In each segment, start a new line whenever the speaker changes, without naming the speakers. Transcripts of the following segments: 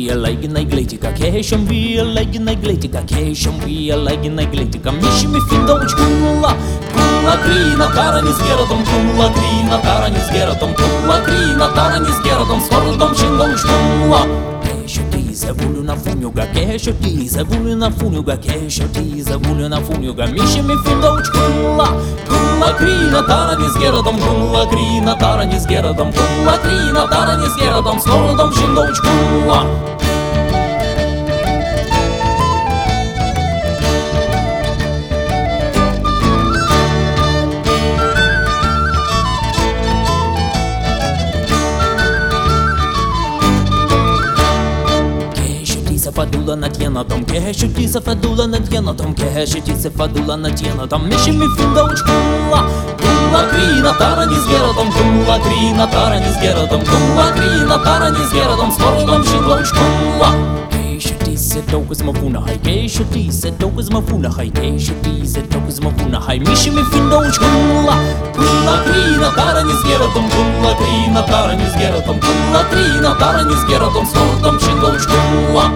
легина иглетика, кешем вия легина иглетика, кешем вия легина иглетика, мишими финдочку мула, кула крина, тарани с геродом, кула крина, тарани с геродом, кула крина, тарани с геродом, с городом финдочку мула. Кешотизе вулюна фунюга, кешотизе вулюна фунюга, кешотизе вулюна фунюга, мишими финдочку мула, кула крина, тарани с геродом, кула крина, тарани с геродом, кула крина, тарани с геродом, с городом финдочку мула. Фадула над єнотом, кешутіся фадула над єнотом, кешутіся фадула над єнотом, мішими фіндочку мула, кула кріна, тарані з геродом, кула кріна, тарані з геродом, кула кріна, тарані з геродом, з городом фіндочку мула. Кешутіся довго змовуна, хай кешутіся довго змовуна, хай кешутіся довго змовуна, хай мішими фіндочку мула, кула кріна, тарані з геродом, кула кріна, тарані з геродом, кула кріна, тарані з геродом, з городом фіндочку мула.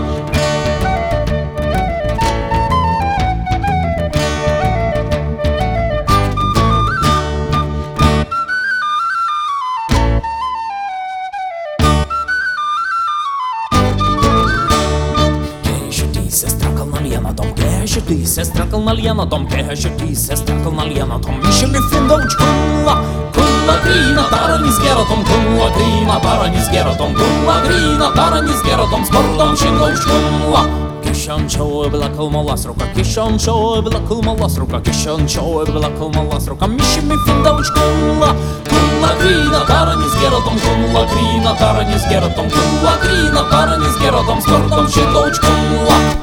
Кешоти, сестра калнальяна дом, кешоти, сестра калнальяна дом, мішими фіндочку мула, кула кріна, тарані з геродом, кула кріна, тарані з геродом, кула кріна, тарані з геродом, з городом фіндочку мула. Кишанчо була калмала срока, кишанчо була калмала срока, кишанчо була калмала срока, мішими фіндочку мула, кула кріна, тарані з геродом, кула кріна, тарані з геродом, кула кріна, тарані з геродом, з городом фіндочку мула.